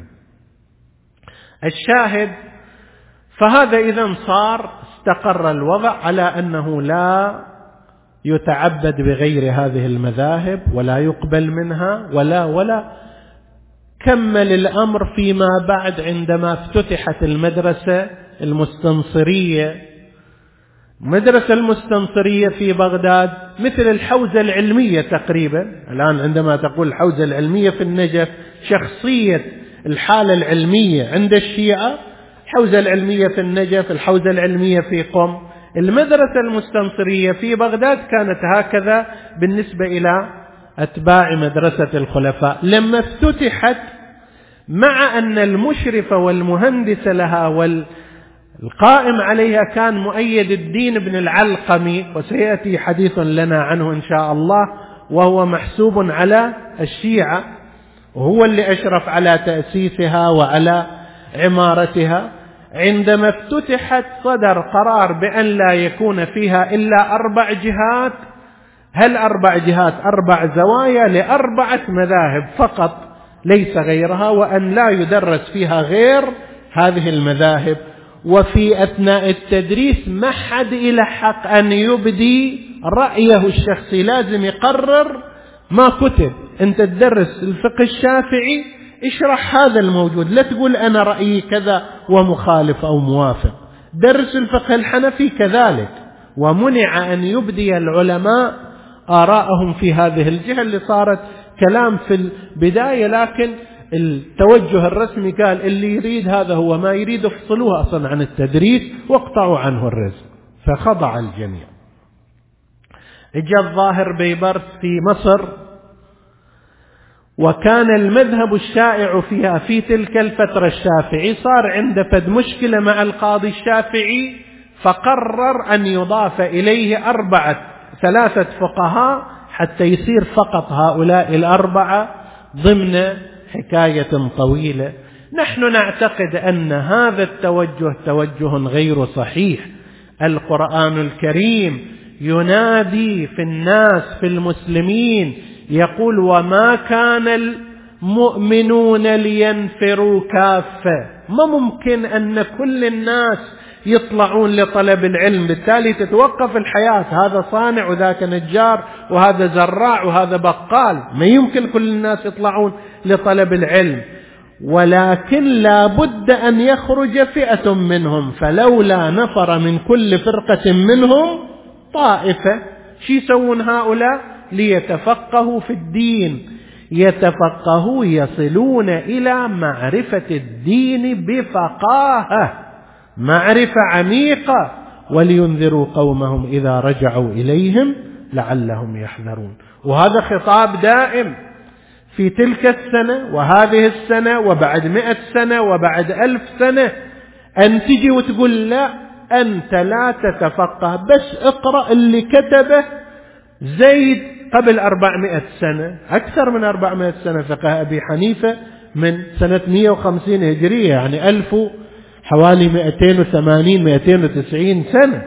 الشاهد، فهذا إذن صار استقر الوضع على أنه لا يتعبد بغير هذه المذاهب ولا يقبل منها ولا ولا كمل الأمر فيما بعد عندما افتتحت المدرسة المستنصرية. المدرسة المستنصرية في بغداد مثل الحوزة العلمية تقريبا. الآن عندما تقول الحوزة العلمية في النجف، شخصية الحالة العلمية عند الشيعة، الحوزة العلمية في النجف، الحوزة العلمية في قم. المدرسة المستنصرية في بغداد كانت هكذا بالنسبة إلى أتباع مدرسة الخلفاء. لما افتتحت، مع أن المشرف والمهندس لها والقائم عليها كان مؤيد الدين بن العلقمي، وسيأتي حديث لنا عنه إن شاء الله، وهو محسوب على الشيعة وهو اللي أشرف على تأسيسها وعلى عمارتها. عندما افتتحت صدر قرار بأن لا يكون فيها إلا أربع جهات. هل أربع جهات؟ أربع زوايا لأربعة مذاهب فقط ليس غيرها، وأن لا يدرس فيها غير هذه المذاهب. وفي أثناء التدريس ما حد إلى حق أن يبدي رأيه الشخصي، لازم يقرر ما كتب. أنت تدرس الفقه الشافعي، اشرح هذا الموجود، لا تقول أنا رأيي كذا ومخالف أو موافق. درس الفقه الحنفي كذلك. ومنع أن يبدي العلماء آراءهم في هذه الجهة اللي صارت كلام في البداية، لكن التوجه الرسمي قال اللي يريد هذا هو ما يريد، افصلوه أصلا عن التدريس واقطعوا عنه الرزق. فخضع الجميع. اجى الظاهر بيبرس في مصر، وكان المذهب الشائع فيها في تلك الفترة الشافعي. صار عنده فد مشكلة مع القاضي الشافعي، فقرر أن يضاف إليه أربعة ثلاثة فقهاء حتى يصير فقط هؤلاء الأربعة ضمن حكاية طويلة. نحن نعتقد أن هذا التوجه توجه غير صحيح. القرآن الكريم ينادي في الناس، في المسلمين، يقول وما كان المؤمنون لينفروا كافة. ما ممكن أن كل الناس يطلعون لطلب العلم، بالتالي تتوقف الحياة. هذا صانع وذاك نجار وهذا زراع وهذا بقال، ما يمكن كل الناس يطلعون لطلب العلم. ولكن لا بد أن يخرج فئة منهم، فلولا نفر من كل فرقة منهم طائفة. شو يسوون هؤلاء؟ ليتفقهوا في الدين، يتفقهوا يصلون إلى معرفة الدين بفقاهة، معرفة عميقة، ولينذروا قومهم إذا رجعوا إليهم لعلهم يحذرون. وهذا خطاب دائم في تلك السنة وهذه السنة وبعد مئة سنة وبعد ألف سنة. أن تجي وتقول لا، أنت لا تتفقه، بس اقرأ اللي كتبه زيد قبل أربعمائة سنة، أكثر من أربعمائة سنة. فقه أبي حنيفة من سنة مئة وخمسين هجرية، يعني ألف حوالي مئتين وثمانين مئتين وتسعين سنة.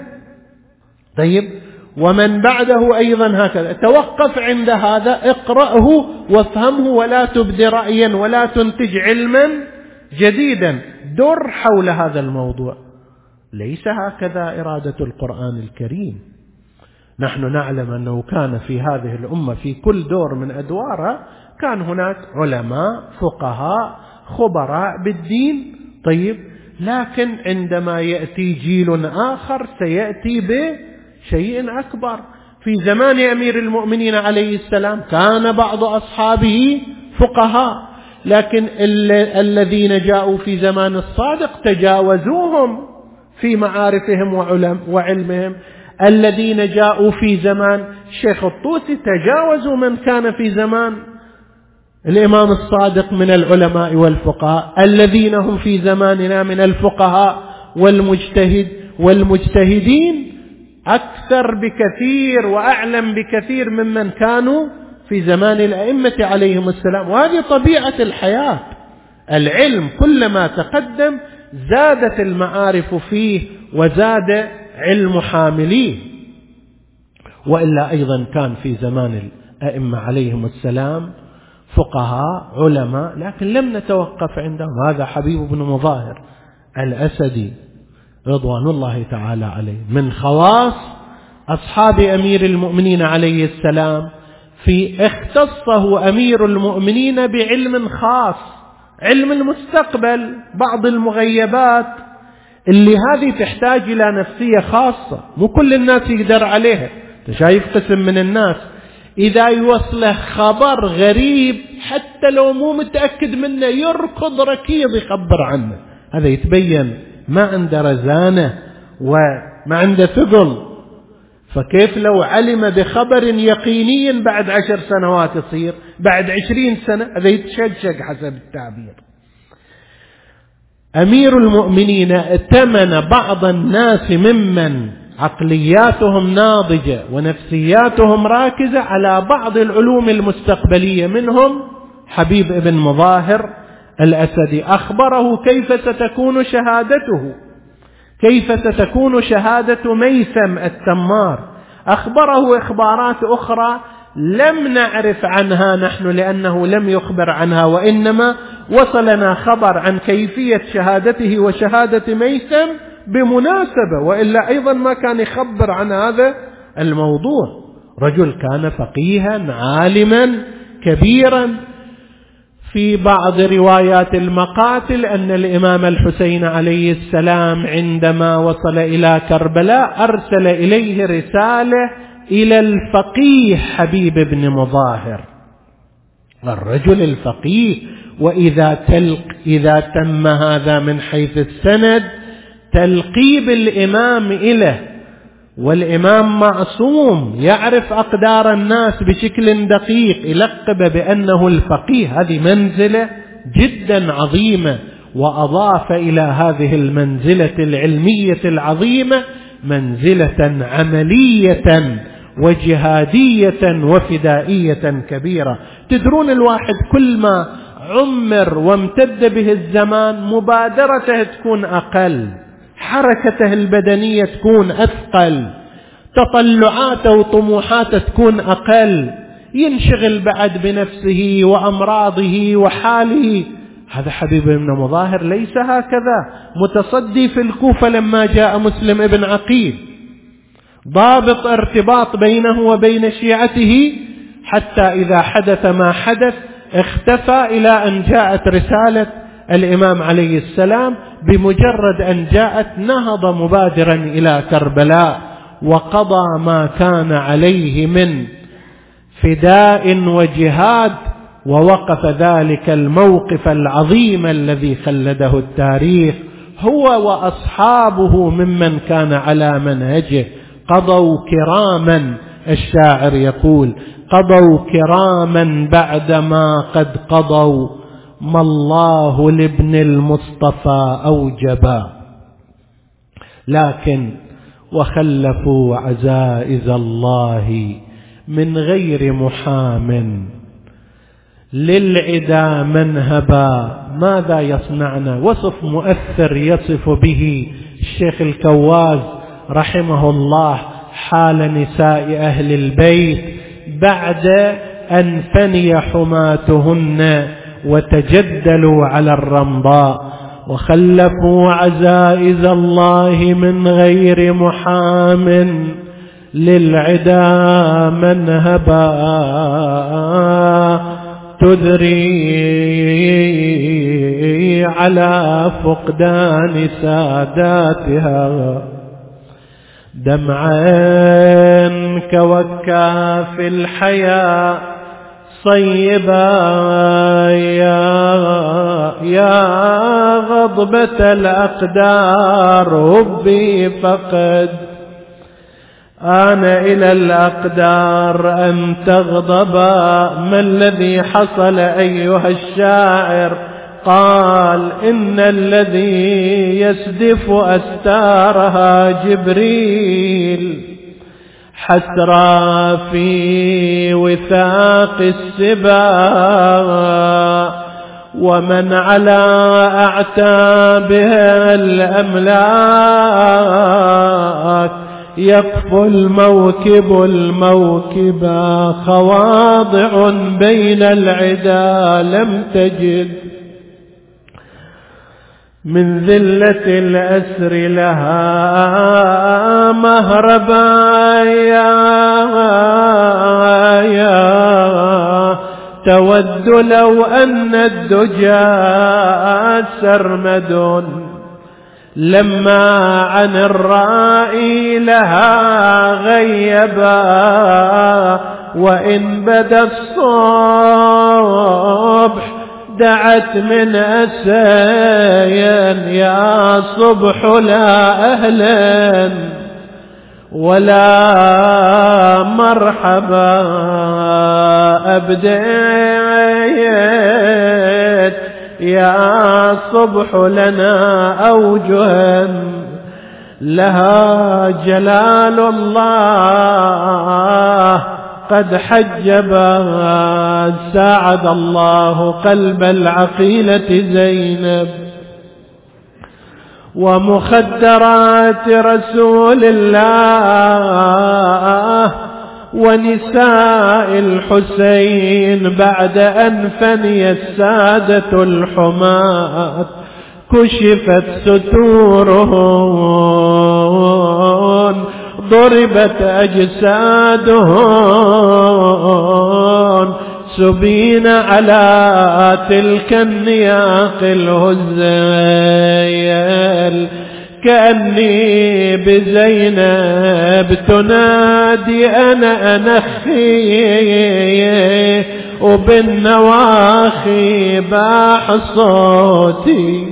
طيب، ومن بعده أيضا هكذا. توقف عند هذا، اقرأه وافهمه، ولا تبدي رأيا ولا تنتج علما جديدا. در حول هذا الموضوع. ليس هكذا إرادة القرآن الكريم. نحن نعلم أنه كان في هذه الأمة في كل دور من أدوارها كان هناك علماء فقهاء خبراء بالدين. طيب، لكن عندما يأتي جيل آخر سيأتي بشيء أكبر. في زمان أمير المؤمنين عليه السلام كان بعض أصحابه فقهاء، لكن الذين جاءوا في زمان الصادق تجاوزوهم في معارفهم وعلمهم. الذين جاءوا في زمان الشيخ الطوسي تجاوزوا من كان في زمان الإمام الصادق من العلماء والفقهاء. الذين هم في زماننا من الفقهاء والمجتهد والمجتهدين أكثر بكثير وأعلم بكثير ممن كانوا في زمان الأئمة عليهم السلام. وهذه طبيعة الحياة. العلم كلما تقدم زادت المعارف فيه وزاد علم حامليه. وإلا أيضا كان في زمان الأئمة عليهم السلام فقهاء علماء، لكن لم نتوقف عندهم. هذا حبيب بن مظاهر الأسدي رضوان الله تعالى عليه من خواص أصحاب أمير المؤمنين عليه السلام، في اختصه أمير المؤمنين بعلم خاص، علم المستقبل، بعض المغيبات اللي هذه تحتاج إلى نفسية خاصة، مو كل الناس يقدر عليها. شايف قسم من الناس إذا يوصله خبر غريب حتى لو مو متأكد منه يركض ركيض يخبر عنه. هذا يتبين ما عنده رزانة وما عنده ثقل. فكيف لو علم بخبر يقيني بعد عشر سنوات يصير، بعد عشرين سنة هذا يتشجج حسب التعبير. أمير المؤمنين ائتمن بعض الناس ممن عقلياتهم ناضجة ونفسياتهم راكزة على بعض العلوم المستقبلية، منهم حبيب بن مظاهر الأسدي. أخبره كيف ستكون شهادته، كيف ستكون شهادة ميثم التمار. أخبره إخبارات أخرى لم نعرف عنها نحن لأنه لم يخبر عنها، وإنما وصلنا خبر عن كيفية شهادته وشهادة ميثم بمناسبة، وإلا أيضا ما كان يخبر عن هذا الموضوع. رجل كان فقيها عالما كبيرا. في بعض روايات المقاتل أن الإمام الحسين عليه السلام عندما وصل إلى كربلاء أرسل إليه رسالة إلى الفقيه حبيب بن مظاهر، الرجل الفقيه. وإذا تلق إذا تم هذا من حيث السند تلقيب الإمام إليه، والإمام معصوم يعرف أقدار الناس بشكل دقيق، يلقب بأنه الفقيه. هذه منزلة جدا عظيمة. وأضاف إلى هذه المنزلة العلمية العظيمة منزلة عملية وجهادية وفدائية كبيرة. تدرون الواحد كل ما عمر وامتد به الزمان مبادرته تكون أقل، حركته البدنية تكون أثقل، تطلعاته وطموحاته تكون أقل، ينشغل بعد بنفسه وأمراضه وحاله. هذا حبيب بن مظاهر ليس هكذا. متصدي في الكوفة لما جاء مسلم ابن عقيل، ضابط ارتباط بينه وبين شيعته، حتى إذا حدث ما حدث اختفى إلى أن جاءت رسالة الإمام عليه السلام. بمجرد أن جاءت نهض مبادرا إلى كربلاء وقضى ما كان عليه من فداء وجهاد، ووقف ذلك الموقف العظيم الذي خلده التاريخ. هو وأصحابه ممن كان على منهجه قضوا كراما. الشاعر يقول: قضوا كراما بعدما قد قضوا، ما الله لابن المصطفى أوجبا. لكن وخلفوا عزائز الله من غير محام، للعدا منهبا ماذا يصنعنا. وصف مؤثر يصف به الشيخ الكواز رحمه الله حال نساء أهل البيت بعد أن فني حماتهن وتجدلوا على الرمضاء. وخلفوا عزائز الله من غير محام، للعدا منهبا، تدري على فقدان ساداتها دمعا كوكاف الحياة صيبا يا, يا غضبة الأقدار هبي فقد آن إلى الأقدار أن تغضبا. ما الذي حصل أيها الشاعر؟ قال إن الذي يسدف أستارها جبريل حسرى في وثاق السبا ومن على أعتابها الأملاك يقفو الموكب الموكبا خواضع بين العدا لم تجد من ذلة الأسر لها مهربا يا, يا تود لو أن الدجى سرمد لما عن الرائي لها غيبا وإن بدا الصبح دعت من أسيا يا صبح لا أهلا ولا مرحبا أبديت يا صبح لنا أوجها لها جلال الله قد حجبها. ساعد الله قلب العقيلة زينب ومخدرات رسول الله ونساء الحسين بعد أن فني السادة الحماة كشفت ستورهم ضربت أجسادهم سبين على تلك النياق الهزيل كأني بزينب تنادي أنا أنخي وبالنواخي باح صوتي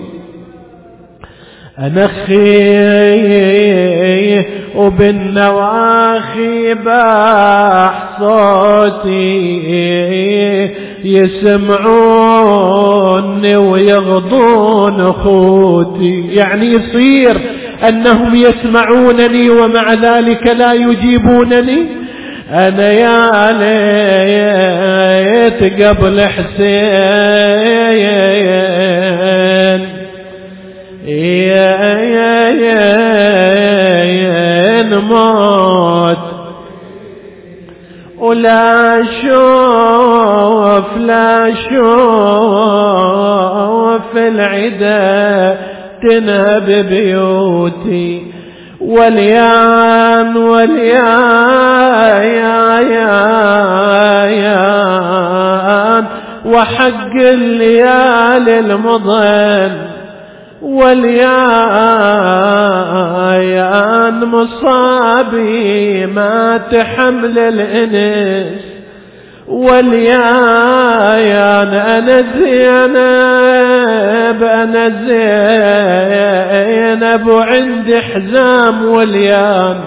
أنخي وبالنواخي باح صوتي يسمعوني ويغضون خوتي. يعني يصير أنهم يسمعونني ومع ذلك لا يجيبونني. أنا يا ليت قبل حسين يا يا يا نموت ولا شوف لا شوف العدا تنهب بيوتي واليان واليان يا يا يا وحق الليالي المضن واليان مصابي ما تحمل الانس واليان انا زينب انا زينب وعندي حزام واليان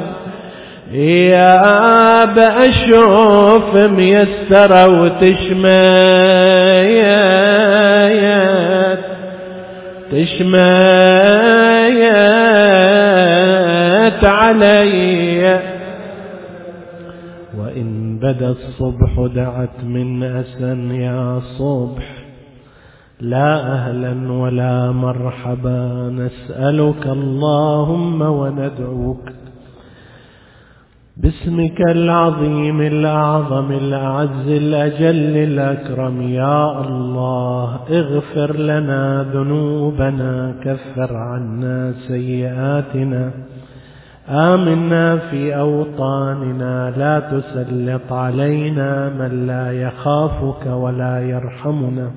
يا بأشوف ميسرة وتشميت تشميت علي وإن بدا الصبح دعت من أسن يا صبح لا أهلا ولا مرحبا نسألك اللهم وندعوك باسمك العظيم الأعظم الأعز الأجل الأكرم يا الله اغفر لنا ذنوبنا كفر عنا سيئاتنا آمنا في أوطاننا، لا تسلط علينا من لا يخافك ولا يرحمنا،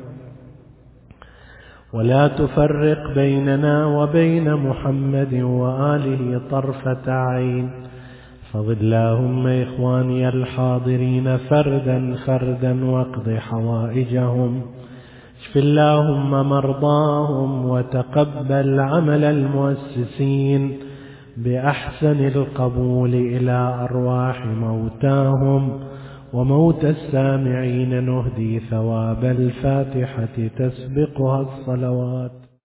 ولا تفرق بيننا وبين محمد وآله طرفة عين. احفظ اللهم إخواني الحاضرين فردا فردا واقض حوائجهم، اشف اللهم مرضاهم، وتقبل عمل المؤسسين بأحسن القبول إلى أرواح موتاهم وموت السامعين. نهدي ثواب الفاتحة تسبقها الصلوات.